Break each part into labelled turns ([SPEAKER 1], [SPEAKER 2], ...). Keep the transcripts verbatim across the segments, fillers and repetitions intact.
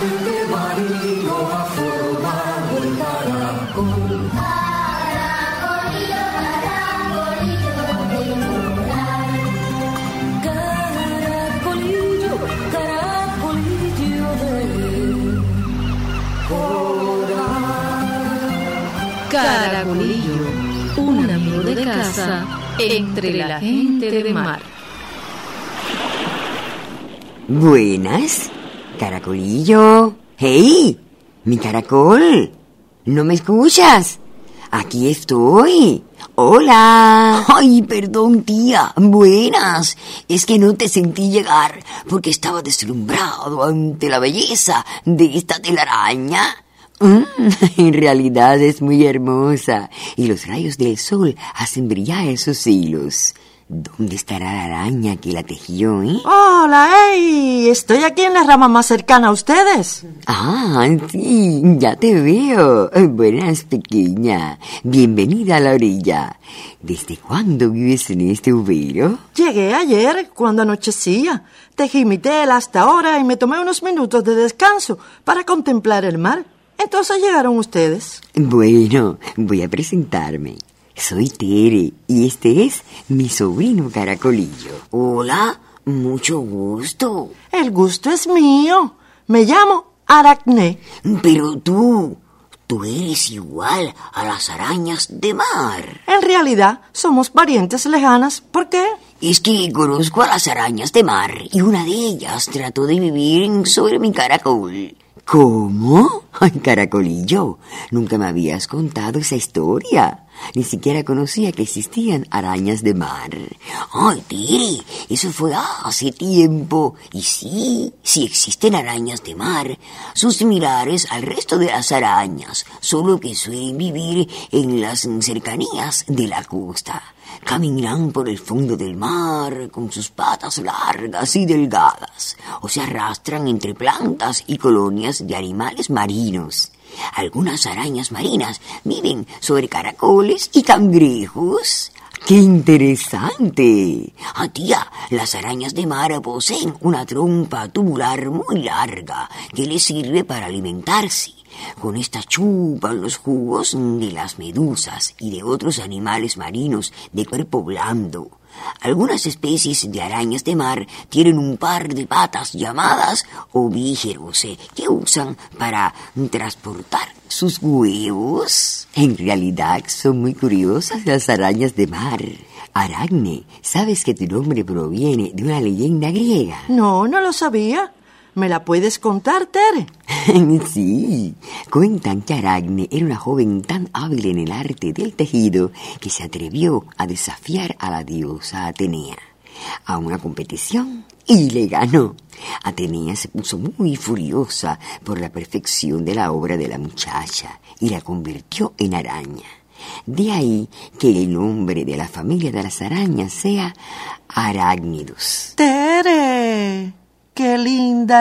[SPEAKER 1] de amarillo ha formado el caracol.
[SPEAKER 2] Caracolillo, caracolillo de coral.
[SPEAKER 3] Caracolillo, caracolillo de coral. Caracolillo, un amigo de casa entre la gente de mar.
[SPEAKER 4] Buenas, caracolillo. ¡Hey! ¡Mi caracol! ¿No me escuchas? Aquí estoy. ¡Hola! Ay, perdón, tía. Buenas. Es que no te sentí llegar porque estaba deslumbrado ante la belleza de esta telaraña. Mm, en realidad es muy hermosa y los rayos del sol hacen brillar esos hilos. ¿Dónde estará la araña que la tejió, eh?
[SPEAKER 5] Hola, hey, estoy aquí en la rama más cercana a ustedes.
[SPEAKER 4] Ah, sí, ya te veo. Buenas, pequeña. Bienvenida a la orilla. ¿Desde cuándo vives en este ubero?
[SPEAKER 5] Llegué ayer, cuando anochecía. Tejí mi tela hasta ahora y me tomé unos minutos de descanso para contemplar el mar. Entonces llegaron ustedes.
[SPEAKER 4] Bueno, voy a presentarme. Soy Tere y este es mi sobrino Caracolillo. Hola, mucho gusto.
[SPEAKER 5] El gusto es mío. Me llamo Aracné.
[SPEAKER 4] Pero tú, tú eres igual a las arañas de mar.
[SPEAKER 5] En realidad, somos parientes lejanas. ¿Por qué?
[SPEAKER 4] Es que conozco a las arañas de mar y una de ellas trató de vivir sobre mi caracol. ¿Cómo? Ay, Caracolillo, nunca me habías contado esa historia. Ni siquiera conocía que existían arañas de mar. Ay, Tere, eso fue hace tiempo. Y sí, sí existen arañas de mar. Son similares al resto de las arañas, solo que suelen vivir en las cercanías de la costa. Caminan por el fondo del mar con sus patas largas y delgadas, o se arrastran entre plantas y colonias de animales marinos. Algunas arañas marinas viven sobre caracoles y cangrejos. ¡Qué interesante! Ah, tía, las arañas de mar poseen una trompa tubular muy larga que les sirve para alimentarse. Con esta chupan los jugos de las medusas y de otros animales marinos de cuerpo blando. Algunas especies de arañas de mar tienen un par de patas llamadas ovígeros eh, que usan para transportar sus huevos. En realidad son muy curiosas las arañas de mar. Aracné, ¿sabes que tu nombre proviene de una leyenda griega?
[SPEAKER 5] No, no lo sabía. ¿Me la puedes contar, Tere?
[SPEAKER 4] Sí, cuentan que Aracné era una joven tan hábil en el arte del tejido que se atrevió a desafiar a la diosa Atenea a una competición y le ganó. Atenea se puso muy furiosa por la perfección de la obra de la muchacha y la convirtió en araña. De ahí que el nombre de la familia de las arañas sea Arácnidos.
[SPEAKER 5] ¡Tere! ¡Qué linda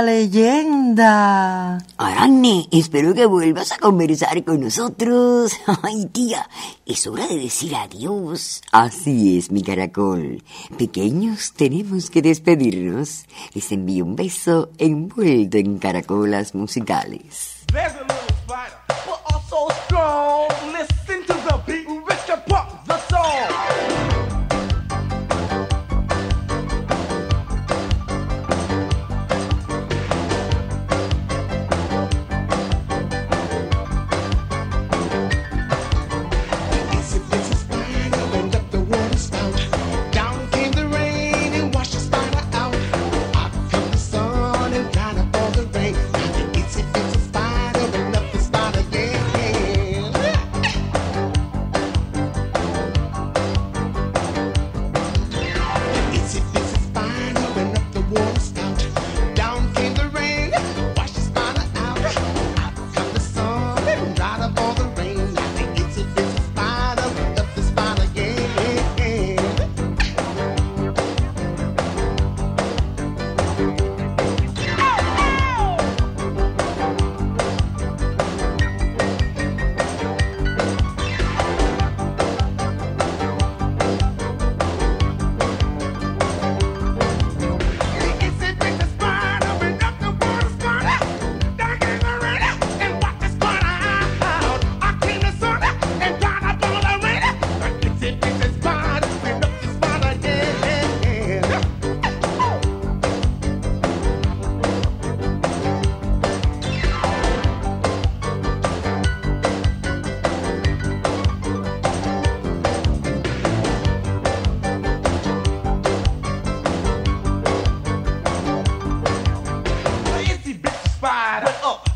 [SPEAKER 5] leyenda!
[SPEAKER 4] Aracné, espero que vuelvas a conversar con nosotros. Ay, tía, es hora de decir adiós. Así es, mi caracol. Pequeños, tenemos que despedirnos. Les envío un beso envuelto en caracolas musicales.
[SPEAKER 6] There's a little spider, but also strong. Listen to the beat, which can pop the song.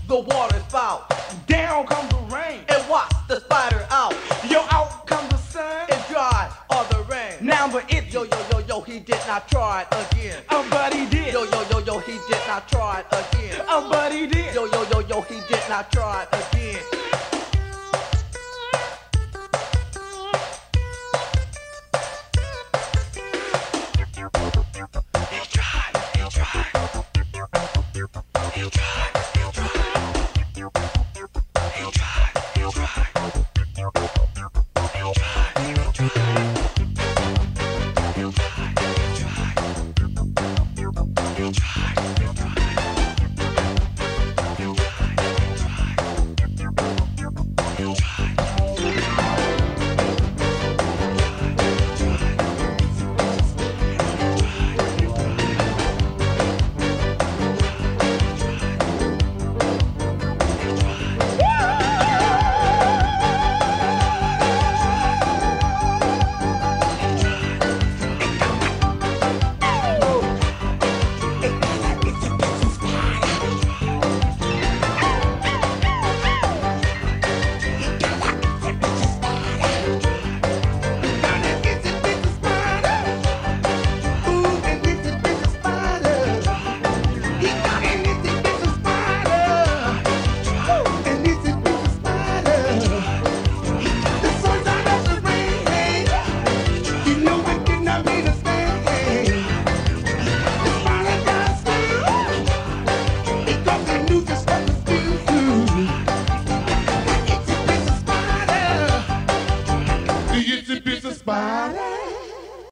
[SPEAKER 6] the water spout. Down comes the rain, and watch the spider out. Yo, out comes the sun, and dry all the rain. Now but it, yo, yo, yo, yo, he did not try it again. Oh, but he did. Yo, yo, yo, yo, he did not try it again. Oh, but he did. Yo, yo, yo, yo, he did not try it again. He tried, he tried. He tried, he tried. He tried, he tried. He tried, he tried. He tried, he tried. He tried.